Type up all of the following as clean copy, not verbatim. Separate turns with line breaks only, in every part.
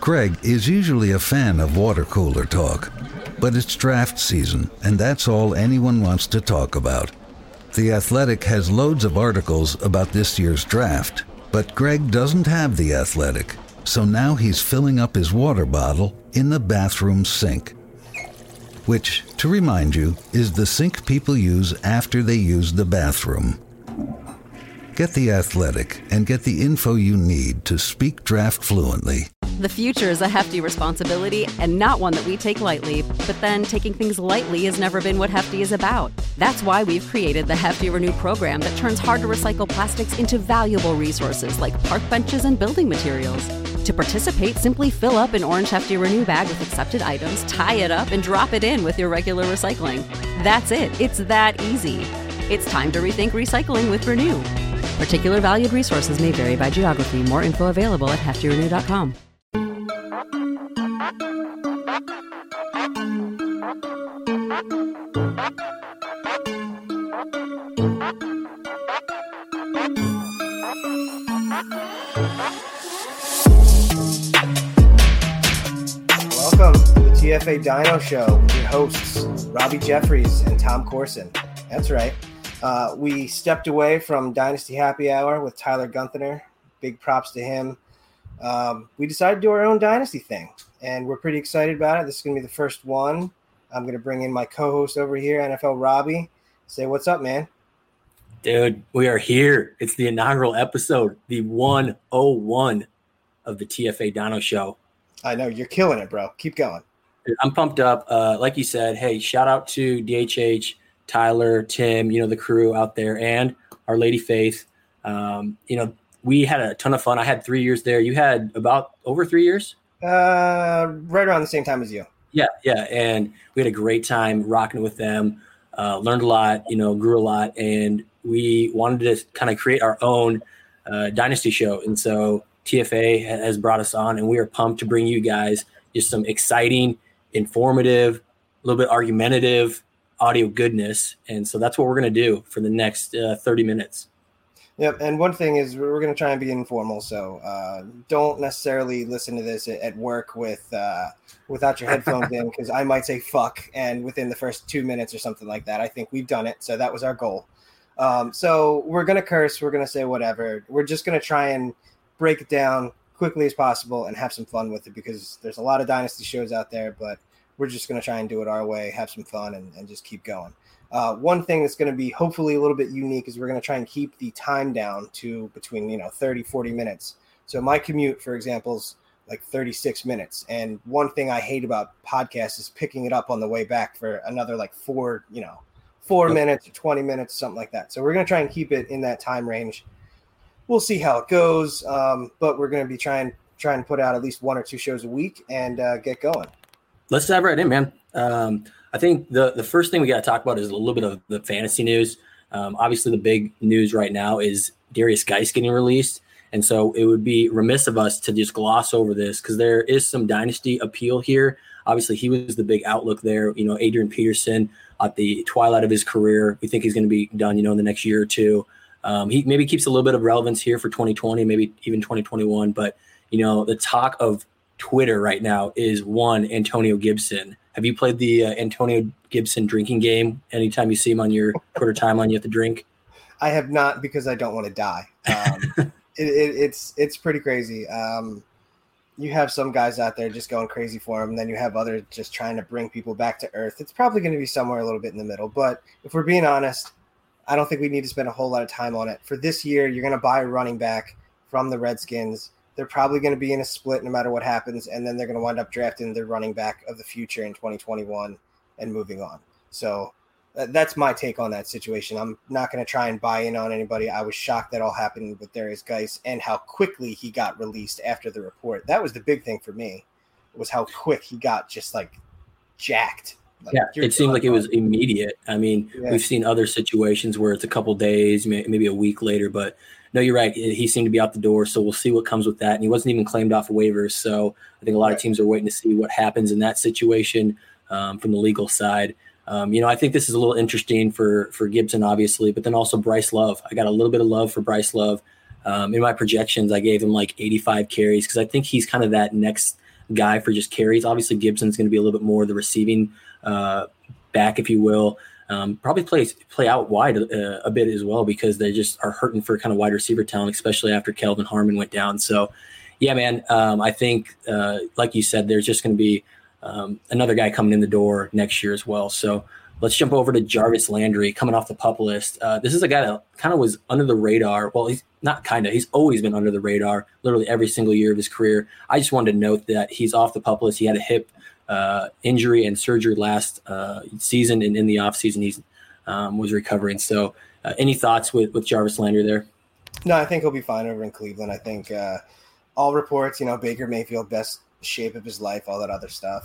Greg is usually a fan of water cooler talk, but it's draft season, and that's all anyone wants to talk about. The Athletic has loads of articles about this year's draft, but Greg doesn't have The Athletic, so now he's filling up his water bottle in the bathroom sink, which, to remind you, is the sink people use after they use the bathroom. Get The Athletic and get the info you need to speak draft fluently.
The future is a hefty responsibility and not one that we take lightly. But then taking things lightly has never been what Hefty is about. That's why we've created the Hefty Renew program that turns hard-to-recycle plastics into valuable resources like park benches and building materials. To participate, simply fill up an orange Hefty Renew bag with accepted items, tie it up, and drop it in with your regular recycling. That's it. It's that easy. It's time to rethink recycling with Renew. Particular valued resources may vary by geography. More info available at heftyrenew.com.
Welcome to the TFA Dino Show with your hosts, Robbie Jeffries and Tom Corson. That's right. We stepped away from Dynasty Happy Hour with Tyler Gunther. Big props to him. We decided to do our own Dynasty thing, and we're pretty excited about it. This is going to be the first one. I'm going to bring in my co-host over here, NFL Robbie. Say what's up, man.
Dude, we are here. It's the inaugural episode, the 101 of the TFA Dino Show.
I know. You're killing it, bro. Keep going.
I'm pumped up. Like you said, hey, shout out to DHH, Tyler, Tim, the crew out there, and Our Lady Faith. We had a ton of fun. I had 3 years there. You had about over 3 years?
Right around the same time as you.
Yeah. And we had a great time rocking with them. Learned a lot, grew a lot. And we wanted to kind of create our own Dynasty show. And so TFA has brought us on, and we are pumped to bring you guys just some exciting, informative, a little bit argumentative audio goodness. And so that's what we're going to do for the next 30 minutes.
Yep, and one thing is we're going to try and be informal, so don't necessarily listen to this at work without your headphones in, because I might say fuck, and within the first 2 minutes or something like that. I think we've done it, so that was our goal. So we're going to curse, we're going to say whatever. We're just going to try and break it down quickly as possible and have some fun with it, because there's a lot of Dynasty shows out there, but we're just going to try and do it our way, have some fun, and just keep going. One thing that's going to be hopefully a little bit unique is we're going to try and keep the time down to between 30, 40 minutes. So my commute, for example, is like 36 minutes. And one thing I hate about podcasts is picking it up on the way back for another like 4 minutes or 20 minutes, something like that. So we're going to try and keep it in that time range. We'll see how it goes, but we're going to be trying to put out at least 1 or 2 shows a week and get going.
Let's dive right in, man. I think the first thing we got to talk about is a little bit of the fantasy news. Obviously, the big news right now is Darius Geis getting released. And so it would be remiss of us to just gloss over this, because there is some dynasty appeal here. Obviously, he was the big outlook there. Adrian Peterson at the twilight of his career. We think he's going to be done, in the next year or two. He maybe keeps a little bit of relevance here for 2020, maybe even 2021. But, the talk of Twitter right now is one Antonio Gibson. Have you played the Antonio Gibson drinking game? Anytime you see him on your Twitter timeline, you have to drink.
I have not, because I don't want to die. It's pretty crazy. You have some guys out there just going crazy for him, and then you have others just trying to bring people back to earth. It's probably going to be somewhere a little bit in the middle. But if we're being honest, I don't think we need to spend a whole lot of time on it. For this year, you're going to buy a running back from the Redskins. They're probably going to be in a split no matter what happens, and then they're going to wind up drafting their running back of the future in 2021 and moving on. So that's my take on that situation. I'm not going to try and buy in on anybody. I was shocked that all happened with Darius Geis and how quickly he got released after the report. That was the big thing for me, was how quick he got just like jacked.
It seemed like it was immediate. I mean, We've seen other situations where it's a couple days, maybe a week later, but no, you're right. He seemed to be out the door, so we'll see what comes with that. And he wasn't even claimed off of waivers, so I think a lot of teams are waiting to see what happens in that situation from the legal side. I think this is a little interesting for Gibson, obviously, but then also Bryce Love. I got a little bit of love for Bryce Love. In my projections, I gave him like 85 carries, because I think he's kind of that next guy for just carries. Obviously, Gibson's going to be a little bit more the receiving back, if you will. Probably play out wide a bit as well, because they just are hurting for kind of wide receiver talent, especially after Kelvin Harmon went down. So, yeah, man, I think, like you said, there's just going to be another guy coming in the door next year as well. So let's jump over to Jarvis Landry coming off the PUP list. This is a guy that kind of was under the radar. Well, he's not kind of. He's always been under the radar literally every single year of his career. I just wanted to note that he's off the PUP list. He had a hip injury and surgery last season, and in the offseason he was recovering. So any thoughts with Jarvis Landry there?
No, I think he'll be fine over in Cleveland. I think all reports, Baker Mayfield, best shape of his life, all that other stuff,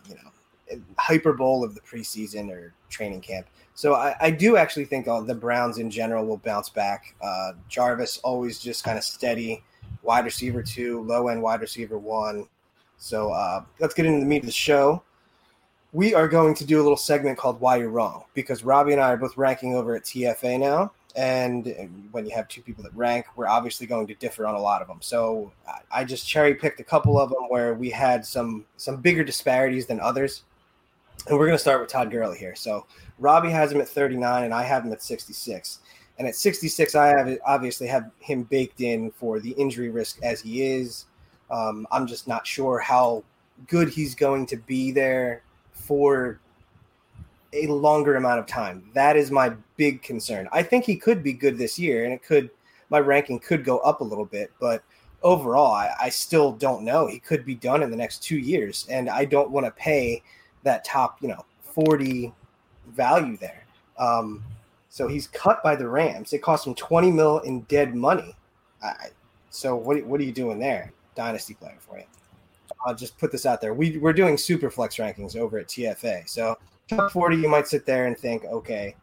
Hyper Bowl of the preseason or training camp. So I do actually think the Browns in general will bounce back. Jarvis always just kind of steady, wide receiver 2, low end wide receiver 1. So let's get into the meat of the show. We are going to do a little segment called Why You're Wrong, because Robbie and I are both ranking over at TFA now. And when you have two people that rank, we're obviously going to differ on a lot of them. So I just cherry picked a couple of them where we had some bigger disparities than others. And we're going to start with Todd Gurley here. So Robbie has him at 39 and I have him at 66. And at 66, I obviously have him baked in for the injury risk as he is. I'm just not sure how good he's going to be there for a longer amount of time. That is my big concern. I think he could be good this year, and my ranking could go up a little bit, but overall, I still don't know. He could be done in the next 2 years, and I don't want to pay that top, 40 value there. So he's cut by the Rams. It cost him $20 million in dead money. So what are you doing there? Dynasty player for you. I'll just put this out there. We're doing super flex rankings over at TFA. So top 40, you might sit there and think, okay,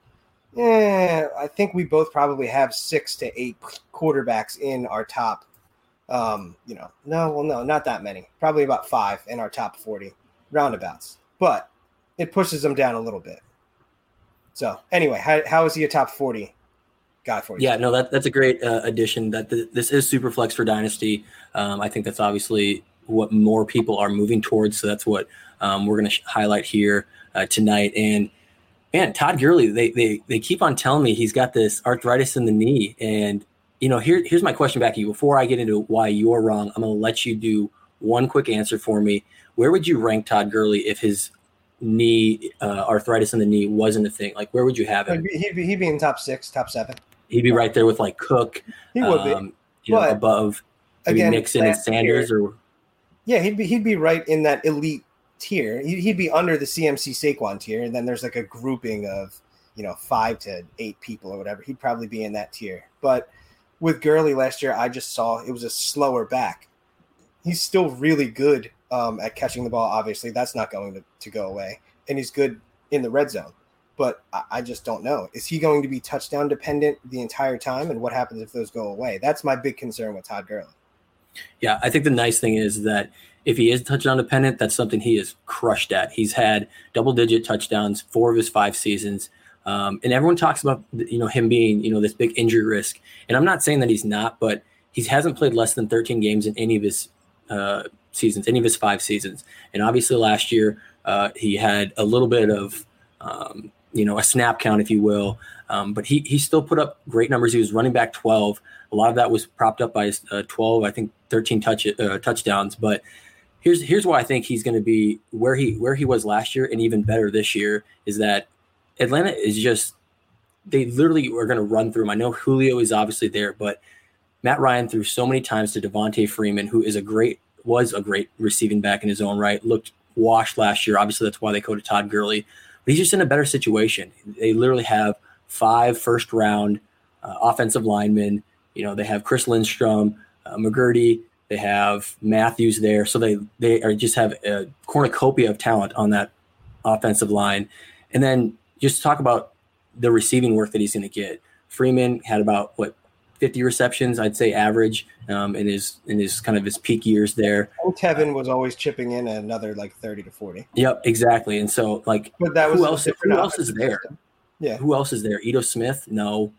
I think we both probably have 6 to 8 quarterbacks in our top. No, not that many. Probably about 5 in our top 40 roundabouts. But it pushes them down a little bit. So anyway, how is he a top 40 guy for you?
Yeah, no, that's a great addition. This is super flex for Dynasty. I think that's obviously what more people are moving towards. So that's what we're going to highlight here tonight. And man, Todd Gurley, they keep on telling me he's got this arthritis in the knee. And here's my question back to you. Before I get into why you're wrong, I'm going to let you do one quick answer for me. Where would you rank Todd Gurley if his knee arthritis in the knee wasn't a thing? Like, where would you have him?
He'd be in top 6, top 7.
He'd be right there with like Cook.
He would be.
Above maybe Mixon and Sanders, or
he'd be right in that elite tier. He'd be under the CMC Saquon tier, and then there's like a grouping of 5 to 8 people or whatever. He'd probably be in that tier. But with Gurley last year, I just saw it was a slower back. He's still really good at catching the ball. Obviously, that's not going to go away, and he's good in the red zone. But I just don't know. Is he going to be touchdown dependent the entire time? And what happens if those go away? That's my big concern with Todd Gurley.
Yeah, I think the nice thing is that if he is touchdown dependent, that's something he is crushed at. He's had double-digit touchdowns 4 of his 5 seasons. And everyone talks about him being this big injury risk. And I'm not saying that he's not, but he hasn't played less than 13 games in any of his seasons, any of his 5 seasons. And obviously last year he had a little bit of a snap count, if you will. But he still put up great numbers. He was running back 12. A lot of that was propped up by his 12, I think 13 touchdowns. But here's why I think he's going to be where he was last year and even better this year is that Atlanta is just – they literally are going to run through him. I know Julio is obviously there, but Matt Ryan threw so many times to Devontae Freeman, who was a great receiving back in his own right, looked washed last year. Obviously, that's why they go to Todd Gurley. But he's just in a better situation. They literally have 5 first-round offensive linemen. They have Chris Lindstrom, McGurdy. They have Matthews there. So they just have a cornucopia of talent on that offensive line. And then just talk about the receiving work that he's going to get. Freeman had about 50 receptions, I'd say average, in his kind of his peak years there.
And Kevin was always chipping in another 30 to 40.
Yep, exactly. And so
but that was
who else is there?
System. Yeah.
Who else is there? Ito Smith? No.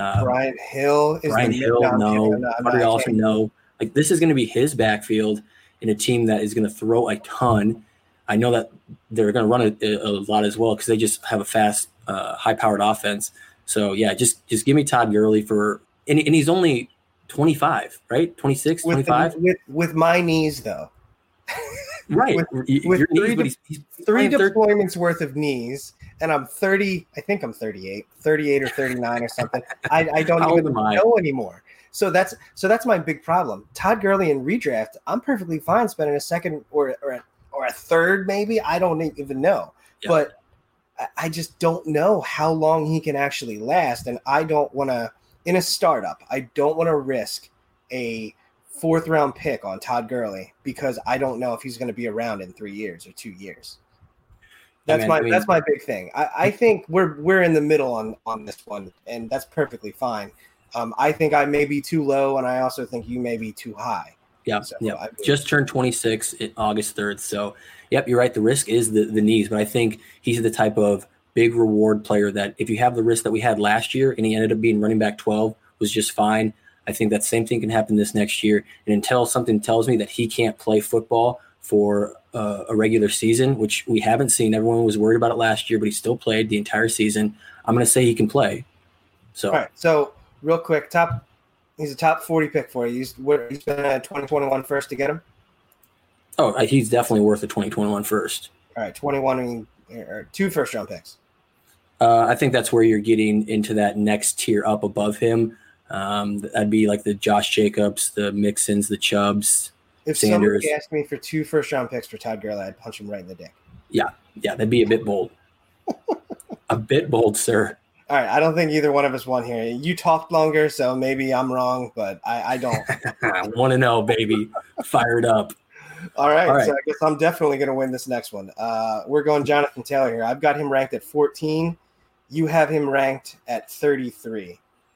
Brian Hill is
no. Buddy Allison? No. This is going to be his backfield. in a team that is going to throw a ton. I know that they're going to run a lot as well because they just have a fast, high-powered offense. So, yeah, just give me Todd Gurley and he's only 25, right? 26, 25?
With my knees, though.
Right.
with three deployments worth of knees, and I'm 30. I think I'm 38 or 39 or something. I don't even know anymore. So that's my big problem. Todd Gurley in redraft, I'm perfectly fine spending a second or a third, maybe. I don't even know. Yeah. But I just don't know how long he can actually last, and I don't want to, in a startup, I don't want to risk a 4th round pick on Todd Gurley because I don't know if he's going to be around in 3 years or 2 years. That's my big thing. I think we're in the middle on this one, and that's perfectly fine. I think I may be too low, and I also think you may be too high.
Yeah, so yeah. Just turned 26 in August 3rd. So, yep, you're right. The risk is the knees, but I think he's the type of big reward player that if you have the risk that we had last year and he ended up being running back 12 was just fine. I think that same thing can happen this next year. And until something tells me that he can't play football for a regular season, which we haven't seen, everyone was worried about it last year, but he still played the entire season. I'm going to say he can play. So,
all right. So real quick, he's a top 40 pick for you. He's been a 2021 first to get him.
Oh, he's definitely worth a 2021 first.
All right. 21 or 2 first round picks.
I think that's where you're getting into that next tier up above him. That'd be like the Josh Jacobs, the Mixons, the Chubbs,
if
Sanders.
Somebody asked me for 2 first round picks for Todd Gurley, I'd punch him right in the dick.
Yeah, that'd be a bit bold. A bit bold, sir.
All right, I don't think either one of us won here. You talked longer, so maybe I'm wrong, but I don't.
I want to know, baby. Fired up.
All right, so I guess I'm definitely going to win this next one. We're going Jonathan Taylor here. I've got him ranked at 14. You have him ranked at 33.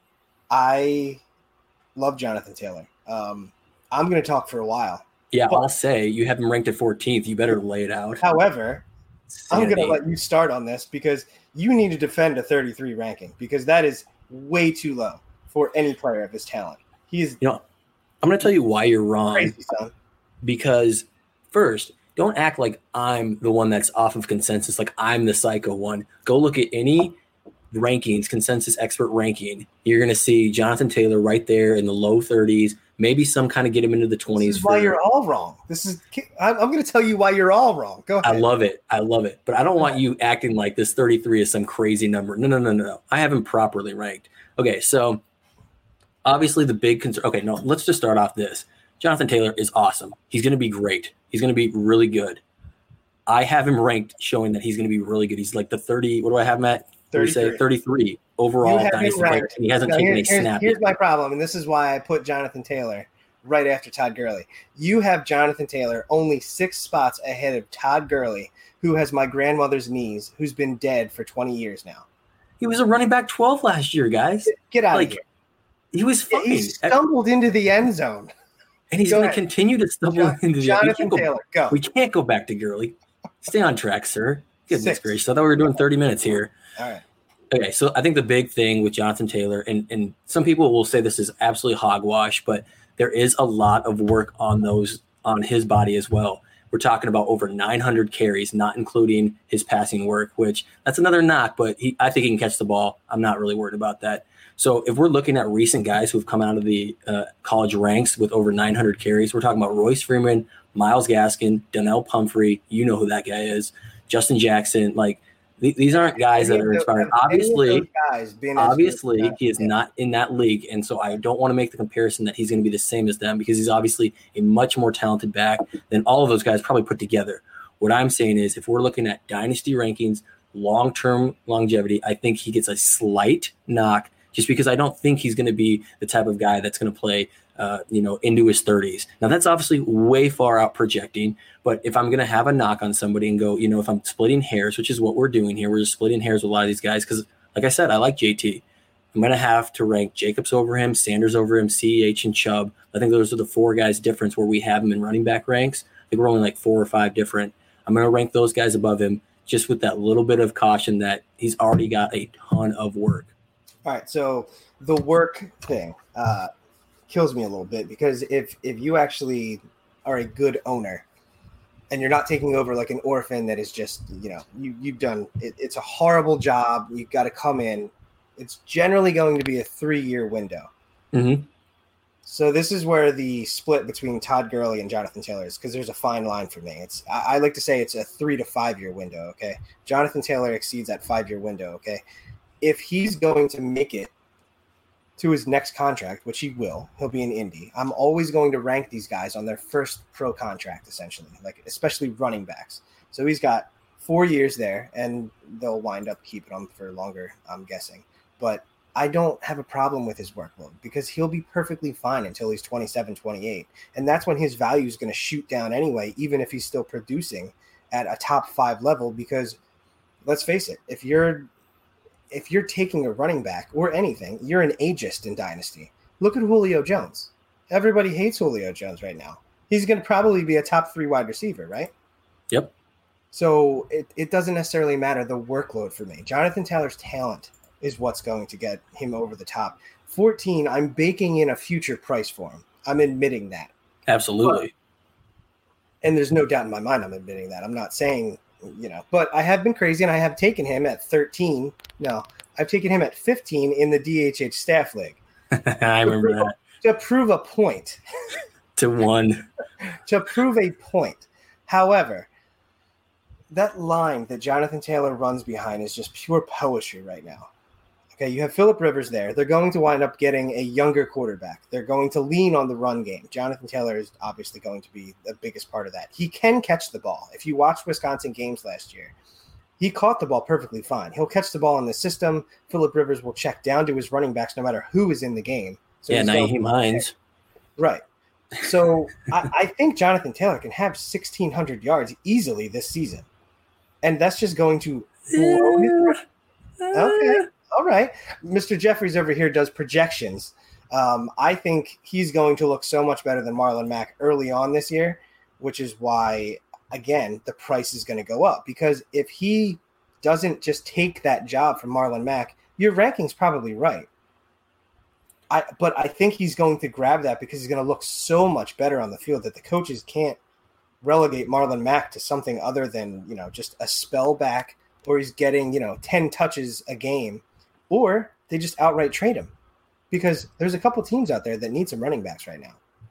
I love Jonathan Taylor. I'm going to talk for a while.
Yeah, I'll say you have him ranked at 14th. You better lay it out.
However, I'm going to let you start on this because you need to defend a 33 ranking because that is way too low for any player of his talent. I'm
going to tell you why you're wrong.
Crazy, son.
Because first, don't act like I'm the one that's off of consensus, like I'm the psycho one. Go look at any rankings, consensus expert ranking. You're going to see Jonathan Taylor right there in the low 30s, maybe some kind of get him into the 20s.
This is why you're all wrong. I'm going to tell you why you're all wrong. Go ahead.
I love it. But I don't want you acting like this 33 is some crazy number. No. I have him properly ranked. Okay, so obviously the big concern. Okay, no, let's just start off this. Jonathan Taylor is awesome. He's going to be great. He's going to be really good. I have him ranked showing that he's going to be really good. He's like the 30. What do I have him at? 33 overall dynasty player. He hasn't taken a snap.
Here's my problem, and this is why I put Jonathan Taylor right after Todd Gurley. You have Jonathan Taylor only 6 spots ahead of Todd Gurley, who has my grandmother's knees, who's been dead for 20 years now.
He was a running back 12 last year, guys.
Get out of here.
He was fine.
He stumbled into the end zone.
And he's going to continue to stumble into the end zone.
Taylor, go.
We can't go back to Gurley. Stay on track, sir. Goodness gracious. I thought we were doing 30 minutes here.
All right.
Okay, so I think the big thing with Jonathan Taylor, and some people will say this is absolutely hogwash, but there is a lot of work on his body as well. We're talking about over 900 carries, not including his passing work, which that's another knock, but I think he can catch the ball. I'm not really worried about that. So if we're looking at recent guys who've come out of the college ranks with over 900 carries, we're talking about Royce Freeman, Myles Gaskin, Donnell Pumphrey, you know who that guy is, Justin Jackson, these aren't guys that are inspiring. Obviously, he is not in that league, and so I don't want to make the comparison that he's going to be the same as them because he's obviously a much more talented back than all of those guys probably put together. What I'm saying is if we're looking at dynasty rankings, long-term longevity, I think he gets a slight knock just because I don't think he's going to be the type of guy that's going to play into his 30s. Now, that's obviously way far out projecting, but if I'm going to have a knock on somebody and go, if I'm splitting hairs, which is what we're doing here, we're just splitting hairs with a lot of these guys because, like I said, I like JT. I'm going to have to rank Jacobs over him, Sanders over him, CEH, and Chubb. I think those are the 4 guys difference where we have him in running back ranks. I think we're only like 4 or 5 different. I'm going to rank those guys above him just with that little bit of caution that he's already got a ton of work.
All right, so the work thing kills me a little bit because if you actually are a good owner, and you're not taking over like an orphan that is just, you've done it. It's a horrible job. You've got to come in. It's generally going to be a 3-year window.
Mm-hmm.
So this is where the split between Todd Gurley and Jonathan Taylor is, because there's a fine line for me. I like to say it's a 3 to 5 year window. Okay. Jonathan Taylor exceeds that 5-year window. Okay. If he's going to make it to his next contract, which he will, he'll be in Indy. I'm always going to rank these guys on their first pro contract, essentially, like especially running backs. So he's got 4 years there, and they'll wind up keeping him for longer, I'm guessing. But I don't have a problem with his workload, because he'll be perfectly fine until he's 27, 28. And that's when his value is going to shoot down anyway, even if he's still producing at a top 5 level. Because let's face it, if you're taking a running back or anything, you're an ageist in Dynasty. Look at Julio Jones. Everybody hates Julio Jones right now. He's going to probably be a top 3 wide receiver, right?
Yep.
So it doesn't necessarily matter the workload for me. Jonathan Taylor's talent is what's going to get him over the top. 14, I'm baking in a future price for him. I'm admitting that.
Absolutely.
And there's no doubt in my mind I'm admitting that. I'm not saying, but I have been crazy, and I have taken him at 13. No, I've taken him at 15 in the DHH staff league.
I remember that.
To prove a point.
To 1.
To prove a point. However, that line that Jonathan Taylor runs behind is just pure poetry right now. Okay, you have Phillip Rivers there. They're going to wind up getting a younger quarterback. They're going to lean on the run game. Jonathan Taylor is obviously going to be the biggest part of that. He can catch the ball. If you watched Wisconsin games last year, he caught the ball perfectly fine. He'll catch the ball in the system. Phillip Rivers will check down to his running backs no matter who is in the game. So
Nyheim Hines.
Right. So I think Jonathan Taylor can have 1,600 yards easily this season. And that's just going to blow his... Okay. All right. Mr. Jeffries over here does projections. I think he's going to look so much better than Marlon Mack early on this year, which is why, again, the price is going to go up. Because if he doesn't just take that job from Marlon Mack, your ranking's probably right. But I think he's going to grab that because he's going to look so much better on the field that the coaches can't relegate Marlon Mack to something other than, just a spell back, or he's getting, 10 touches a game. Or they just outright trade him, because there's a couple teams out there that need some running backs right now.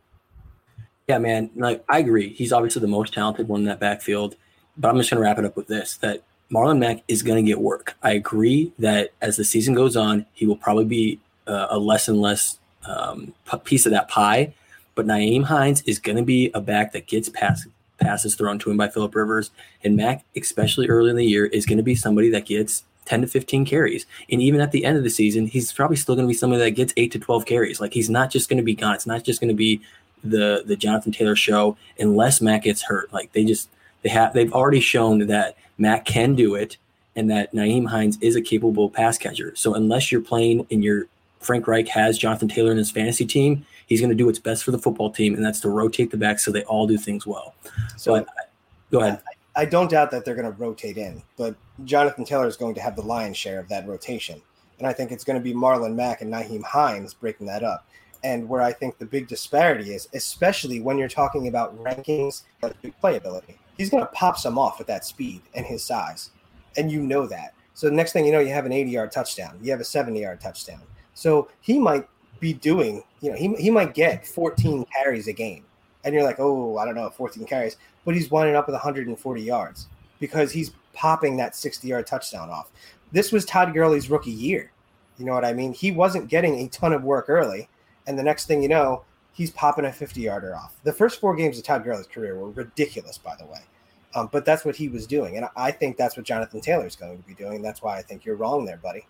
Yeah, man. Like, I agree. He's obviously the most talented one in that backfield. But I'm just going to wrap it up with this, that Marlon Mack is going to get work. I agree that as the season goes on, he will probably be a less and less piece of that pie. But Nyheim Hines is going to be a back that gets passes thrown to him by Phillip Rivers. And Mack, especially early in the year, is going to be somebody that gets 10 to 15 carries. And even at the end of the season, he's probably still going to be somebody that gets 8 to 12 carries. Like, he's not just going to be gone. It's not just going to be the Jonathan Taylor show unless Mack gets hurt. Like, they've already shown that Mack can do it, and that Nyheim Hines is a capable pass catcher. So unless you're playing and Frank Reich has Jonathan Taylor in his fantasy team, he's going to do what's best for the football team, and that's to rotate the backs so they all do things well. So go ahead.
I don't doubt that they're going to rotate in, but Jonathan Taylor is going to have the lion's share of that rotation. And I think it's going to be Marlon Mack and Nyheim Hines breaking that up. And where I think the big disparity is, especially when you're talking about rankings and playability, he's going to pop some off with that speed and his size. And you know that. So the next thing you know, you have an 80-yard touchdown. You have a 70-yard touchdown. So he might be doing, he might get 14 carries a game. And you're like, oh, I don't know, 14 carries. But he's winding up with 140 yards because he's popping that 60-yard touchdown off. This was Todd Gurley's rookie year. You know what I mean? He wasn't getting a ton of work early. And the next thing you know, he's popping a 50-yarder off. The first 4 games of Todd Gurley's career were ridiculous, by the way. But that's what he was doing. And I think that's what Jonathan Taylor is going to be doing. That's why I think you're wrong there, buddy.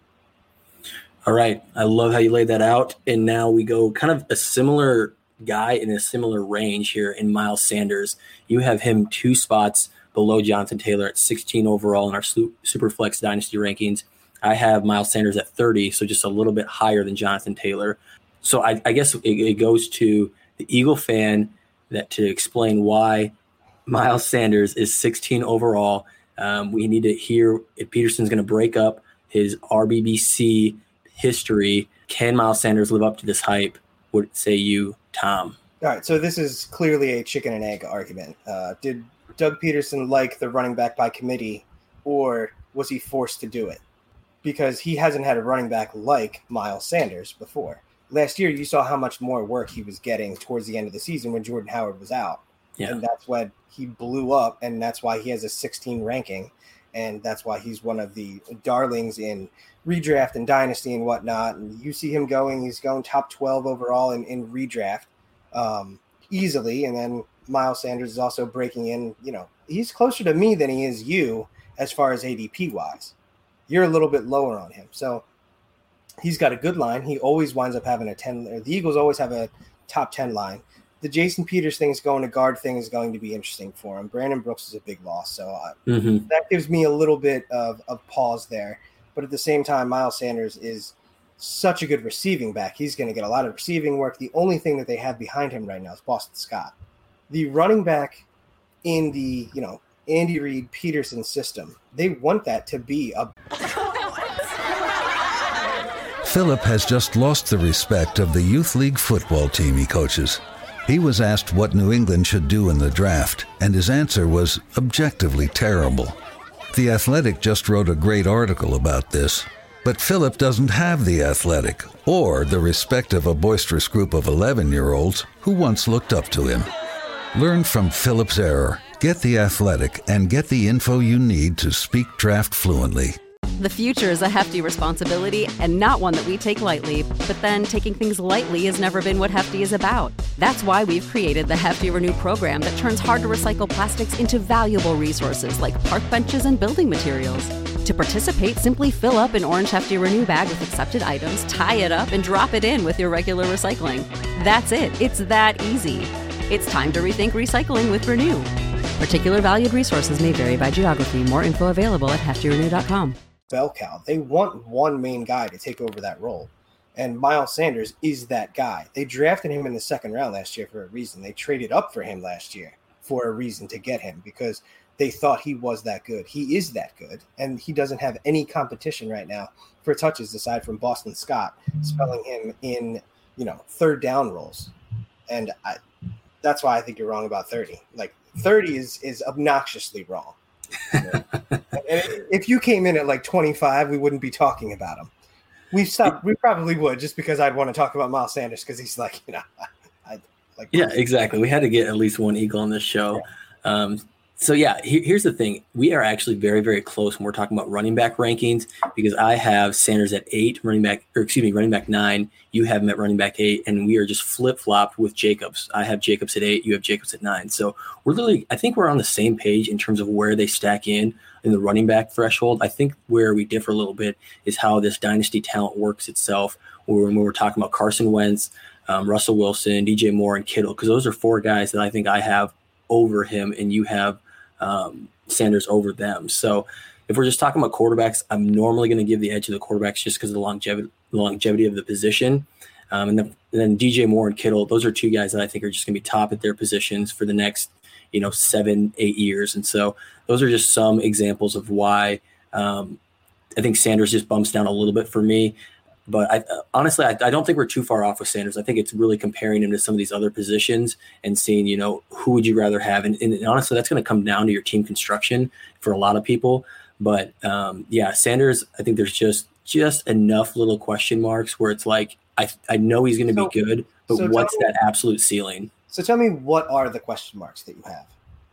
All right. I love how you laid that out. And now we go kind of a similar guy in a similar range here in Miles Sanders. You have him 2 spots below Jonathan Taylor at 16 overall in our Superflex Dynasty rankings. I have Miles Sanders at 30, so just a little bit higher than Jonathan Taylor. So I guess it goes to the Eagle fan that to explain why Miles Sanders is 16 overall. We need to hear if Peterson's going to break up his RBBC history. Can Miles Sanders live up to this hype? What say you, Tom?
All right, so this is clearly a chicken and egg argument. Did Doug Peterson like the running back by committee, or was he forced to do it? Because he hasn't had a running back like Miles Sanders before. Last year, you saw how much more work he was getting towards the end of the season when Jordan Howard was out. Yeah. And that's when he blew up, and that's why he has a 16 ranking, and that's why he's one of the darlings in redraft and dynasty and whatnot. And you see him he's going top 12 overall in redraft easily. And then Miles Sanders is also breaking in. He's closer to me than he is you as far as ADP-wise. You're a little bit lower on him. So he's got a good line. He always winds up having a 10. The Eagles always have a top 10 line. The Jason Peters thing is going to guard thing is going to be interesting for him. Brandon Brooks is a big loss. So that gives me a little bit of pause there. But at the same time, Miles Sanders is such a good receiving back. He's going to get a lot of receiving work. The only thing that they have behind him right now is Boston Scott. The running back in the, Andy Reid Peterson system, they want that to be a...
Philip has just lost the respect of the youth league football team he coaches. He was asked what New England should do in the draft, and his answer was objectively terrible. The Athletic just wrote a great article about this, but Philip doesn't have the Athletic or the respect of a boisterous group of 11-year-olds who once looked up to him. Learn from Philip's error, get the Athletic, and get the info you need to speak draft fluently.
The future is a hefty responsibility and not one that we take lightly, but then taking things lightly has never been what Hefty is about. That's why we've created the Hefty Renew program that turns hard-to-recycle plastics into valuable resources like park benches and building materials. To participate, simply fill up an orange Hefty Renew bag with accepted items, tie it up, and drop it in with your regular recycling. That's it. It's that easy. It's time to rethink recycling with Renew. Particular valued resources may vary by geography. More info available at heftyrenew.com.
Bell cow. They want one main guy to take over that role. And Miles Sanders is that guy. They drafted him in the second round last year for a reason. They traded up for him last year for a reason to get him because they thought he was that good. He is that good. And he doesn't have any competition right now for touches aside from Boston Scott spelling him in, third down roles. And that's why I think you're wrong about 30. Like 30 is obnoxiously wrong. And if you came in at like 25, we wouldn't be talking about him. We probably would, just because I'd want to talk about Miles Sanders because he's like,
Yeah, exactly. We had to get at least one Eagle on this show. Yeah. Here's the thing. We are actually very, very close when we're talking about running back rankings because I have Sanders at 8, running back 9. You have him at running back 8, and we are just flip-flopped with Jacobs. I have Jacobs at 8. You have Jacobs at 9. So I think we're on the same page in terms of where they stack in the running back threshold. I think where we differ a little bit is how this dynasty talent works itself. When we're talking about Carson Wentz, Russell Wilson, DJ Moore, and Kittle, because those are 4 guys that I think I have over him, and you have Sanders over them. So if we're just talking about quarterbacks, I'm normally going to give the edge to the quarterbacks just because of the longevity of the position. And then DJ Moore and Kittle, those are 2 guys that I think are just going to be top at their positions for the next 7-8 years. And so those are just some examples of why I think Sanders just bumps down a little bit for me. But honestly, I don't think we're too far off with Sanders. I think it's really comparing him to some of these other positions and seeing, who would you rather have? And honestly, that's going to come down to your team construction for a lot of people. But Sanders, I think there's just enough little question marks where it's like, I know he's going to be good, but what's that absolute ceiling? So
tell me, what are the question marks that you have?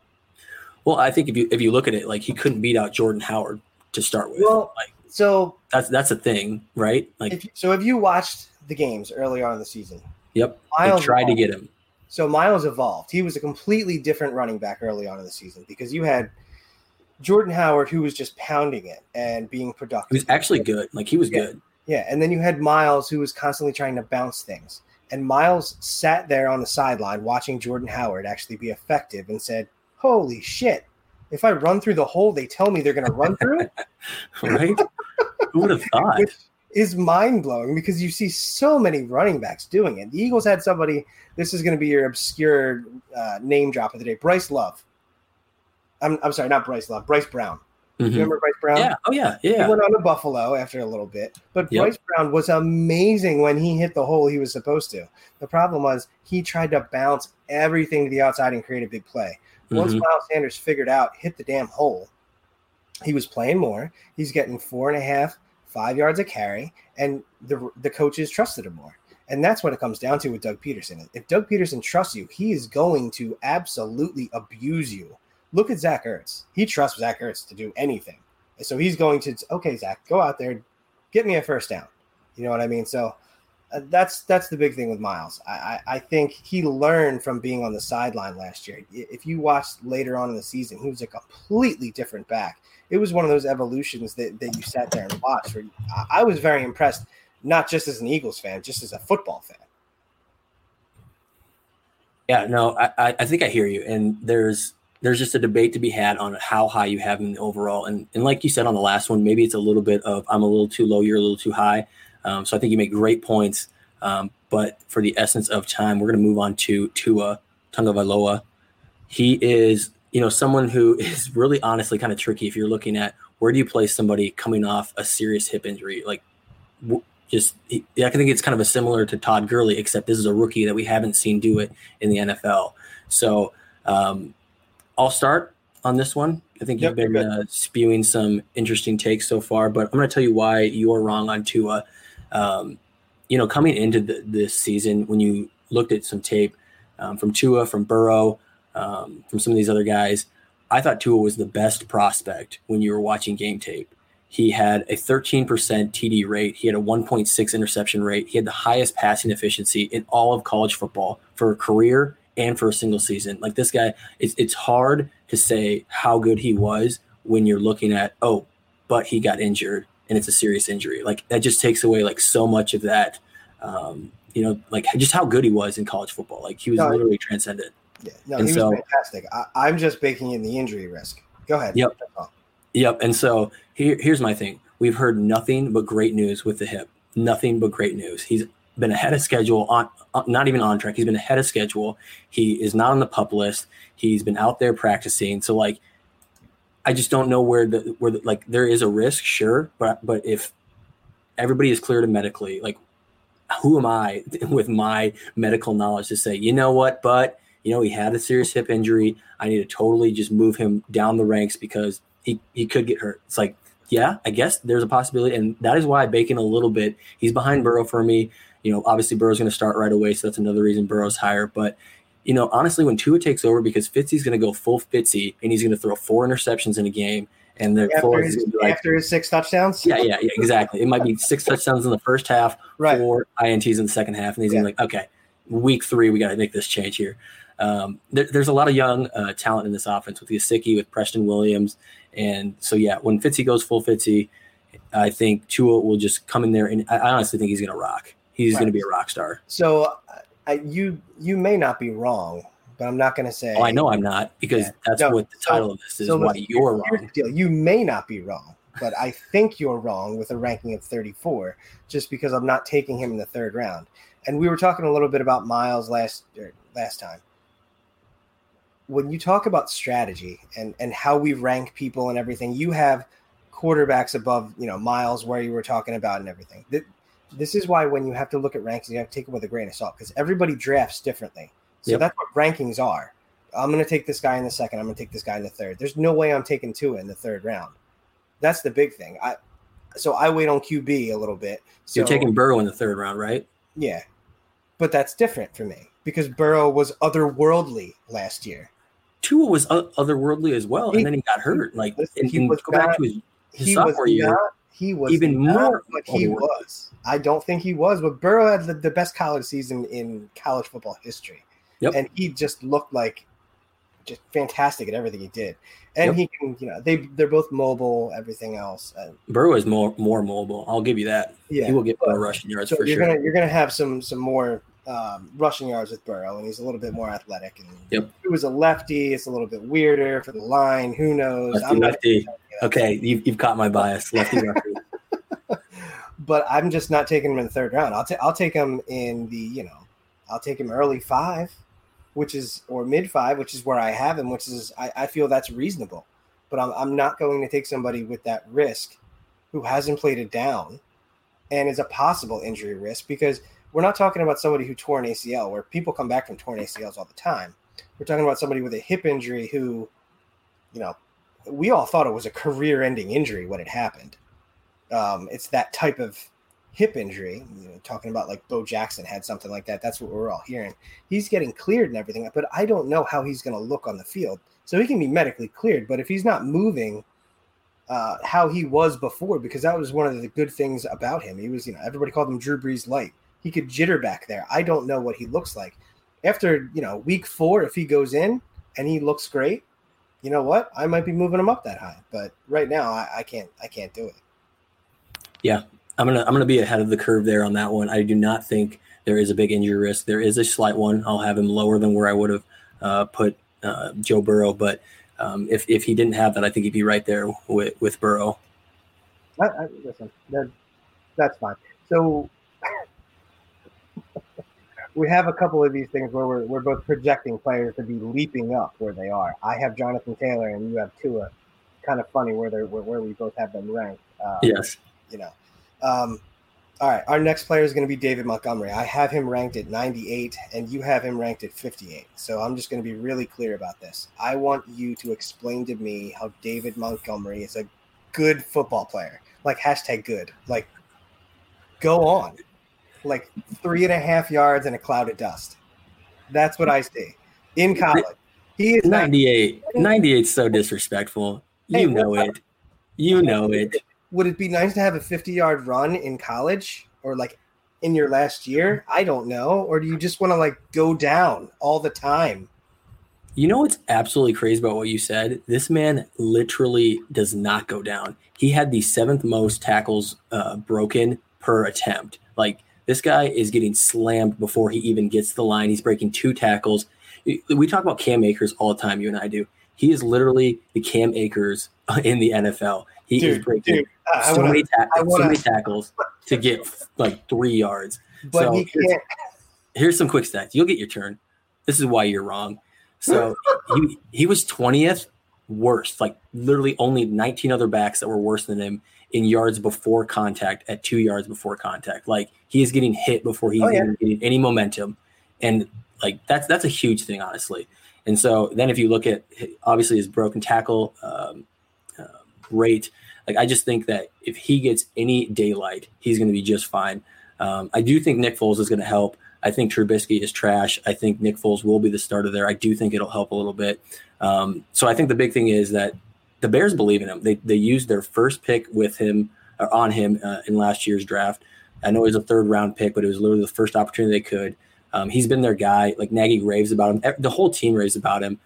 Well, I think if you look at it, like he couldn't beat out Jordan Howard to start with.
Well, so
that's a thing, right? Like,
if you watched the games early on in the season,
yep, they tried to get him.
So Miles evolved. He was a completely different running back early on in the season because you had Jordan Howard, who was just pounding it and being productive.
He was actually good. Like he was good.
Yeah, and then you had Miles, who was constantly trying to bounce things. And Miles sat there on the sideline watching Jordan Howard actually be effective and said, "Holy shit! If I run through the hole they tell me they're going to run through it."
Right? Who would have thought?
Which is mind-blowing because you see so many running backs doing it. The Eagles had somebody, this is going to be your obscure name drop of the day, Bryce Love. I'm sorry, not Bryce Love, Bryce Brown. Remember Bryce Brown?
Yeah. Oh, yeah. Yeah.
He went on to Buffalo after a little bit. But Bryce Brown was amazing when he hit the hole he was supposed to. The problem was he tried to bounce everything to the outside and create a big play. Once Miles Sanders figured out, hit the damn hole, he was playing more. He's getting 4.5, 5 yards a carry, and the coaches trusted him more. And that's what it comes down to with Doug Peterson. If Doug Peterson trusts you, he is going to absolutely abuse you. Look at Zach Ertz. He trusts Zach Ertz to do anything. So he's going to, okay, Zach, go out there, get me a first down. You know what I mean? So that's the big thing with Miles. I think he learned from being on the sideline last year. If you watched later on in the season, he was a completely different back. It was one of those evolutions that you sat there and watched. I was very impressed, not just as an Eagles fan, just as a football fan.
Yeah, no, I think I hear you. And there's just a debate to be had on how high you have him overall. And like you said on the last one, maybe it's a little bit of I'm a little too low, you're a little too high. So I think you make great points. But for the essence of time, we're going to move on to Tua Tagovailoa. He is, someone who is really honestly kind of tricky if you're looking at where do you place somebody coming off a serious hip injury. Like I think it's kind of similar to Todd Gurley, except this is a rookie that we haven't seen do it in the NFL. So I'll start on this one. I think you've been spewing some interesting takes so far, but I'm going to tell you why you're wrong on Tua. Coming into this season, when you looked at some tape from Tua, from Burrow, from some of these other guys, I thought Tua was the best prospect when you were watching game tape. He had a 13% TD rate. He had a 1.6 interception rate. He had the highest passing efficiency in all of college football for a career and for a single season. Like this guy, it's hard to say how good he was when you're looking at, but he got injured and it's a serious injury. Like that just takes away like so much of that, like just how good he was in college football. Like he was literally transcendent.
Yeah, no, he was fantastic. I'm just baking in the injury risk. Go ahead.
Yep. And so here's my thing. We've heard nothing but great news with the hip. Nothing but great news. He's been ahead of schedule, not even on track. He's been ahead of schedule. He is not on the PUP list. He's been out there practicing. So like, I just don't know where there is a risk, sure, but if everybody is cleared medically, like who am I with my medical knowledge to say, you know what, but he had a serious hip injury. I need to totally just move him down the ranks because he could get hurt. It's like, yeah, I guess there's a possibility. And that is why I bake in a little bit. He's behind Burrow for me. Obviously Burrow's going to start right away. So that's another reason Burrow's higher. But, honestly, when Tua takes over, because Fitzy's going to go full Fitzy and he's going to throw 4 interceptions in a game. And
after his 6 touchdowns?
Yeah, exactly. It might be 6 touchdowns in the first half, 4 INTs in the second half. And he's going to be like, okay, week 3, we got to make this change here. There's a lot of young talent in this offense with Gesicki, with Preston Williams. And so, when Fitzy goes full Fitzy, I think Tua will just come in there. And I honestly think he's going to rock. He's going to be a rock star.
So you may not be wrong, but I'm not going to say.
Oh, I know I'm not, because that's what the title of this is, why you're wrong.
Here's the deal. You may not be wrong, but I think you're wrong with a ranking of 34 just because I'm not taking him in the 3rd round. And we were talking a little bit about Miles last time. When you talk about strategy and how we rank people and everything, you have quarterbacks above, Miles, where you were talking about and everything. This is why when you have to look at rankings, you have to take it with a grain of salt because everybody drafts differently. So that's what rankings are. I'm going to take this guy in the 2nd. I'm going to take this guy in the 3rd. There's no way I'm taking Tua in the 3rd round. That's the big thing. So I wait on QB a little bit. So,
you're taking Burrow in the 3rd round, right?
Yeah. But that's different for me because Burrow was otherworldly last year.
Tua was otherworldly as well, and then he got hurt. Like, back to his sophomore year.
He was
even more
what he was. I don't think he was, but Burrow had the best college season in college football history. Yep. And he just looked like just fantastic at everything he did. And he can, they're both mobile, everything else.
Burrow is more mobile. I'll give you that. Yeah. He will get more rushing yards for sure.
You're gonna have some more rushing yards with Burrow, and he's a little bit more athletic. And it was a lefty. It's a little bit weirder for the line. Who knows?
Lefty. Okay, you've caught my bias. Lefty.
But I'm just not taking him in the 3rd round. I'll take him in the I'll take him early 5, or mid 5, which is where I have him. Which is I feel that's reasonable. but I'm not going to take somebody with that risk who hasn't played it down and is a possible injury risk, because we're not talking about somebody who tore an ACL, where people come back from torn ACLs all the time. We're talking about somebody with a hip injury who, we all thought it was a career-ending injury when it happened. It's that type of hip injury, talking about like Bo Jackson had something like that. That's what we're all hearing. He's getting cleared and everything, but I don't know how he's going to look on the field. So he can be medically cleared, but if he's not moving how he was before, because that was one of the good things about him. He was, everybody called him Drew Brees light. He could jitter back there. I don't know what he looks like. After, week 4, if he goes in and he looks great, you know what? I might be moving him up that high. But right now I can't do it. Yeah.
I'm gonna be ahead of the curve there on that one. I do not think there is a big injury risk. There is a slight one. I'll have him lower than where I would have put Joe Burrow, but if he didn't have that, I think he'd be right there with Burrow.
Listen, that's fine. So we have a couple of these things where we're both projecting players to be leaping up where they are. I have Jonathan Taylor and you have Tua. Kind of funny where we both have them ranked.
Yes.
All right, our next player is going to be David Montgomery. I have him ranked at 98, and you have him ranked at 58. So I'm just going to be really clear about this. I want you to explain to me how David Montgomery is a good football player. Like, #good. Like, go on. Like, 3.5 yards and a cloud of dust. That's what I see. In college. He is
98. 98 is so disrespectful. You know it.
Would it be nice to have a 50-yard run in college or like in your last year? I don't know. Or do you just want to like go down all the time?
You know what's absolutely crazy about what you said? This man literally does not go down. He had the 7th most tackles broken per attempt. Like, this guy is getting slammed before he even gets to the line. He's breaking 2 tackles. We talk about Cam Akers all the time, you and I do. He is literally the Cam Akers in the NFL. He is breaking so many tackles to get like 3 yards.
But so he can't.
Here's some quick stats. You'll get your turn. This is why you're wrong. So he was 20th worst, like literally only 19 other backs that were worse than him in yards before contact at 2 yards before contact. Like, he is getting hit before he's even getting any momentum. And like, that's a huge thing, honestly. And so then if you look at obviously his broken tackle rate, like, I just think that if he gets any daylight, he's going to be just fine. I do think Nick Foles is going to help. I think Trubisky is trash. I think Nick Foles will be the starter there. I do think it'll help a little bit. So I think the big thing is that the Bears believe in him. They used their first pick with him or on him in last year's draft. I know it was a 3rd-round pick, but it was literally the first opportunity they could. He's been their guy. Like, Nagy raves about him. The whole team raves about him.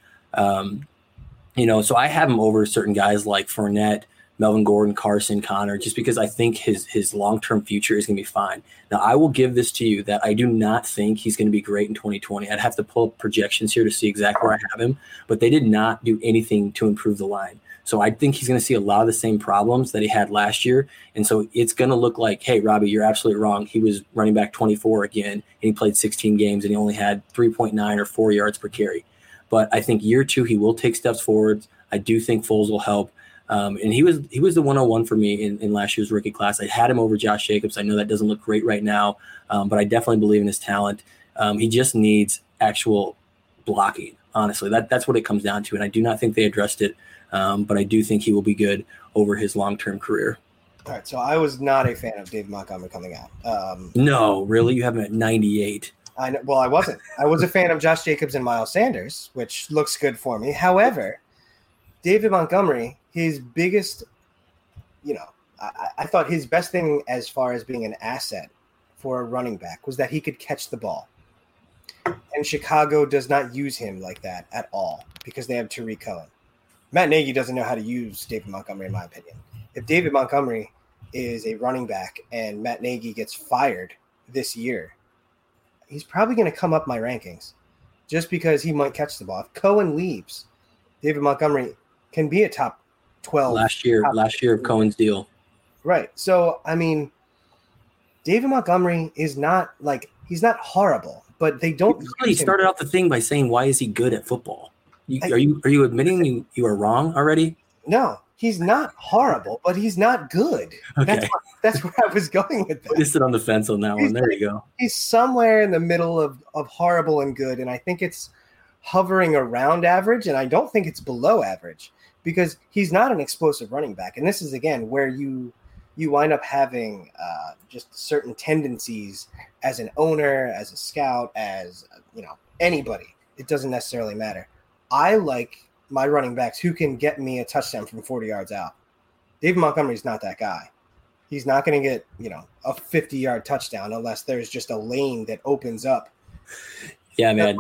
So I have him over certain guys like Fournette, Melvin Gordon, Carson, Connor, just because I think his long-term future is going to be fine. Now, I will give this to you that I do not think he's going to be great in 2020. I'd have to pull up projections here to see exactly where I have him, but they did not do anything to improve the line. So I think he's going to see a lot of the same problems that he had last year. And so it's going to look like, hey, Robbie, you're absolutely wrong. He was running back 24 again, and he played 16 games, and he only had 3.9 or 4 yards per carry. But I think year 2, he will take steps forward. I do think Foles will help. And he was the 101 for me in last year's rookie class. I had him over Josh Jacobs. I know that doesn't look great right now, but I definitely believe in his talent. He just needs actual blocking, honestly. That's what it comes down to, and I do not think they addressed it, but I do think he will be good over his long-term career.
All right, so I was not a fan of David Montgomery coming out.
No, really? You have him at 98.
I know, well, I wasn't. I was a fan of Josh Jacobs and Miles Sanders, which looks good for me. However, David Montgomery, his biggest, I thought his best thing as far as being an asset for a running back was that he could catch the ball. And Chicago does not use him like that at all because they have Tariq Cohen. Matt Nagy doesn't know how to use David Montgomery, in my opinion. If David Montgomery is a running back and Matt Nagy gets fired this year, he's probably going to come up my rankings just because he might catch the ball. If Cohen leaves, David Montgomery can be a top 12.
Last year of Cohen's deal.
Right. So, I mean, David Montgomery is not like, he's not horrible, but they don't.
He started off the thing by saying, why is he good at football? Are you admitting you are wrong already?
No, he's not horrible, but he's not good.
Okay.
That's where I was going with that.
You sit on the fence on that one. There you go.
He's somewhere in the middle of horrible and good, and I think it's hovering around average, and I don't think it's below average because he's not an explosive running back. And this is, again, where you wind up having just certain tendencies as an owner, as a scout, as, anybody. It doesn't necessarily matter. I like my running backs who can get me a touchdown from 40 yards out. David Montgomery's not that guy. He's not going to get, a 50-yard touchdown unless there's just a lane that opens up.
Yeah, man.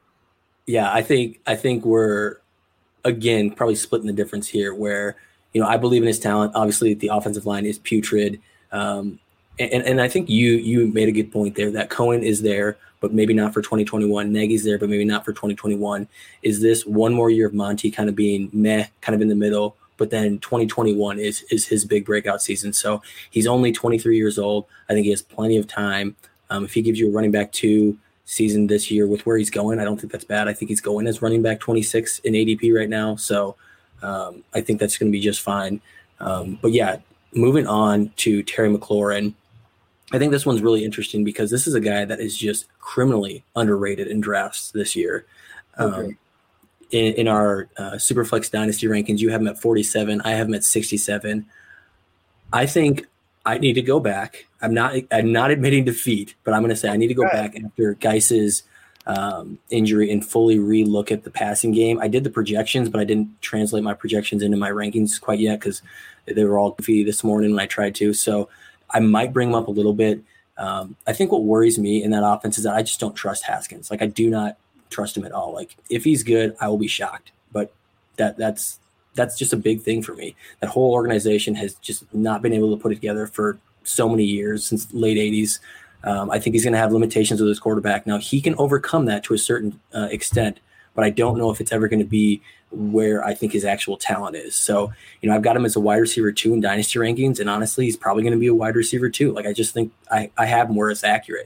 I think we're, again, probably splitting the difference here where, I believe in his talent. Obviously, the offensive line is putrid. And I think you made a good point there that Cohen is there, but maybe not for 2021. Nagy's there, but maybe not for 2021. Is this one more year of Monty kind of being meh, kind of in the middle? But then 2021 is his big breakout season. So he's only 23 years old. I think he has plenty of time. If he gives you a running back 2 season this year with where he's going, I don't think that's bad. I think he's going as running back 26 in ADP right now. So I think that's going to be just fine. But yeah, moving on to Terry McLaurin. I think this one's really interesting because this is a guy that is just criminally underrated in drafts this year.
Okay.
In our Superflex Dynasty rankings, you have him at 47. I have him at 67. I think I need to go back. I'm not admitting defeat, but I'm going to say I need to go back after Geis's injury and fully relook at the passing game. I did the projections, but I didn't translate my projections into my rankings quite yet because they were all goofy this morning when I tried to. So I might bring him up a little bit. I think what worries me in that offense is that I just don't trust Haskins. Like I do not trust him at all. Like if he's good, I will be shocked. But that's just a big thing for me. That whole organization has just not been able to put it together for so many years since late 80s. I think he's going to have limitations with his quarterback. Now he can overcome that to a certain extent, but I don't know if it's ever going to be where I think his actual talent is. So, I've got him as a wide receiver 2 in dynasty rankings. And honestly, he's probably going to be a wide receiver 2. Like, I just think I have him where it's accurate.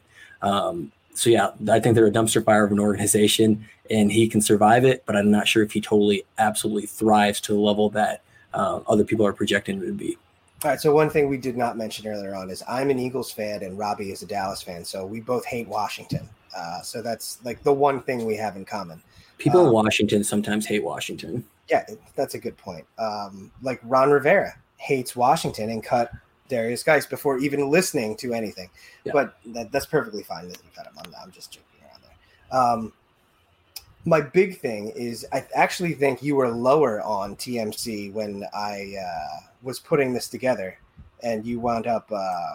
So yeah, I think they're a dumpster fire of an organization and he can survive it, but I'm not sure if he totally, absolutely thrives to the level that other people are projecting it to be.
All right. So one thing we did not mention earlier on is I'm an Eagles fan and Robbie is a Dallas fan. So we both hate Washington. So that's like the one thing we have in common.
People in Washington sometimes hate Washington.
Yeah, that's a good point. Like Ron Rivera hates Washington and cut Darius Geis before even listening to anything. Yeah. But that's perfectly fine that you cut him. I'm just joking around there. My big thing is I actually think you were lower on TMC when I was putting this together, and you wound up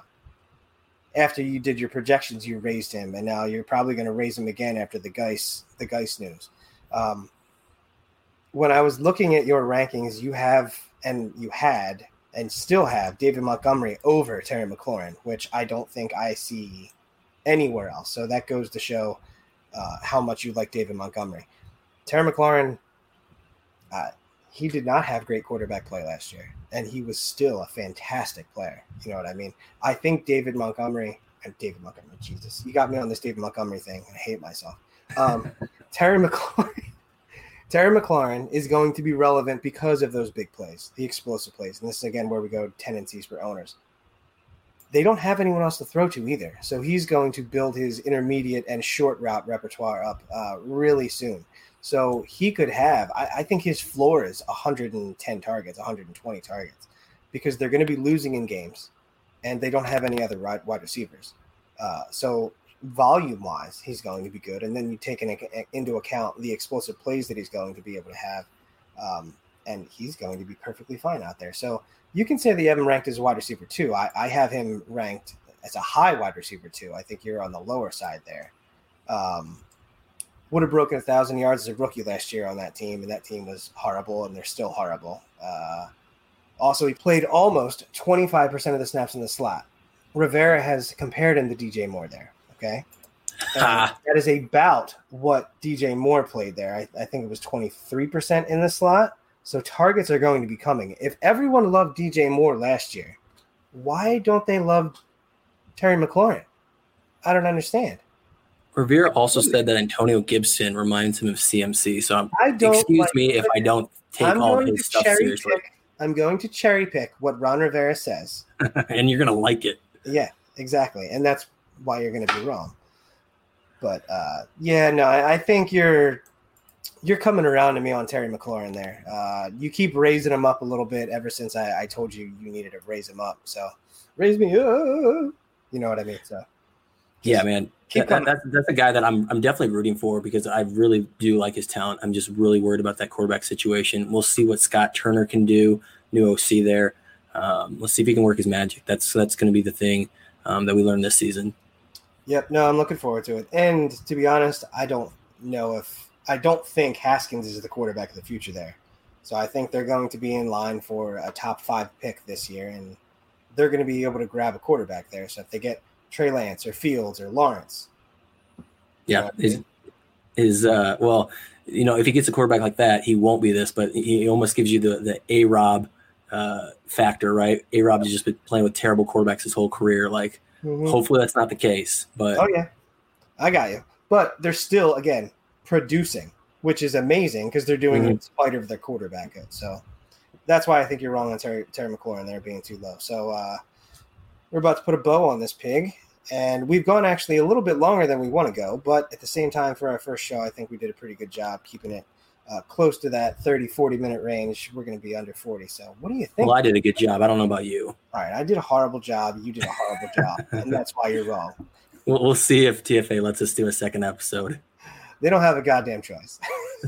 after you did your projections, you raised him, and now you're probably going to raise him again after the Geis news. When I was looking at your rankings, you had and still have David Montgomery over Terry McLaurin, which I don't think I see anywhere else. So that goes to show how much you like David Montgomery. Terry McLaurin, he did not have great quarterback play last year, and he was still a fantastic player. You know what I mean? I think David Montgomery, Jesus, you got me on this David Montgomery thing. I hate myself. Terry McLaurin is going to be relevant because of those big plays, the explosive plays. And this is, again, where we go tendencies for owners. They don't have anyone else to throw to either. So he's going to build his intermediate and short route repertoire up really soon. So he could have, I think his floor is 110 targets, 120 targets, because they're going to be losing in games and they don't have any other wide receivers. So volume-wise, he's going to be good. And then you take into account the explosive plays that he's going to be able to have, and he's going to be perfectly fine out there. So you can say that you have him ranked as a wide receiver 2. I have him ranked as a high wide receiver 2. I think you're on the lower side there. Would have broken 1,000 yards as a rookie last year on that team, and that team was horrible, and they're still horrible. Also, he played almost 25% of the snaps in the slot. Rivera has compared him to DJ Moore there, okay? That is about what DJ Moore played there. I think it was 23% in the slot. So targets are going to be coming. If everyone loved DJ Moore last year, why don't they love Terry McLaurin? I don't understand.
Rivera also said that Antonio Gibson reminds him of CMC. So excuse me if I don't take all of his stuff seriously.
I'm going to cherry pick what Ron Rivera says.
And you're going to like it.
Yeah, exactly. And that's why you're going to be wrong. But, I think you're coming around to me on Terry McLaurin there. You keep raising him up a little bit ever since I told you needed to raise him up. So raise me up. You know what I mean? So
yeah, man. That's a guy that I'm definitely rooting for because I really do like his talent. I'm just really worried about that quarterback situation. We'll see what Scott Turner can do, new OC there. Let's see if he can work his magic. That's going to be the thing that we learned this season.
Yep. No, I'm looking forward to it. And to be honest, I don't think Haskins is the quarterback of the future there. So I think they're going to be in line for a top 5 pick this year, and they're going to be able to grab a quarterback there. So if they get Trey Lance or Fields or Lawrence.
Yeah. Well, if he gets a quarterback like that, he won't be this, but he almost gives you the A-Rob factor, right? A-Rob has just been playing with terrible quarterbacks his whole career. Like, hopefully that's not the case. But
oh, yeah. I got you. But they're still, again, producing, which is amazing because they're doing it in spite of their quarterback. So that's why I think you're wrong on Terry McLaurin there being too low. So we're about to put a bow on this pig, and we've gone actually a little bit longer than we want to go. But at the same time, for our first show, I think we did a pretty good job keeping it close to that 30, 40-minute range. We're going to be under 40. So what do you think?
Well, I did a good job. I don't know about you.
All right. I did a horrible job. You did a horrible job. And that's why you're wrong.
We'll see if TFA lets us do a second episode.
They don't have a goddamn choice.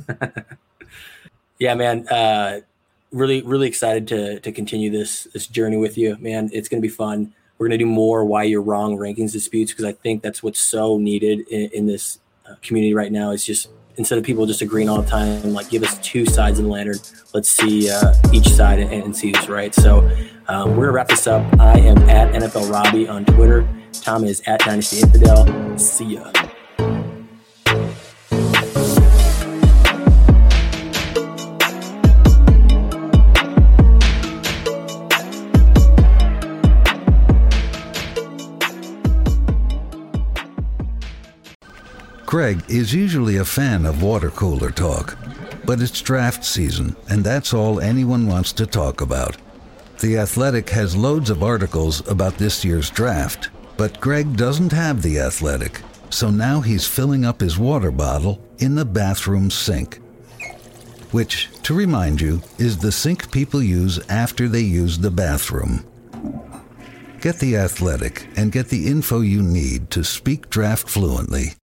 Yeah, man. Really, really excited to continue this journey with you, man. It's going to be fun. We're going to do more Why You're Wrong rankings disputes because I think that's what's so needed in this community right now. It's just instead of people just agreeing all the time, like give us 2 sides of the lantern. Let's see each side and see who's right. So we're going to wrap this up. I am at NFL Robbie on Twitter. Tom is at Dynasty Infidel. See ya.
Greg is usually a fan of water cooler talk, but it's draft season, and that's all anyone wants to talk about. The Athletic has loads of articles about this year's draft, but Greg doesn't have The Athletic, so now he's filling up his water bottle in the bathroom sink. Which, to remind you, is the sink people use after they use the bathroom. Get The Athletic and get the info you need to speak draft fluently.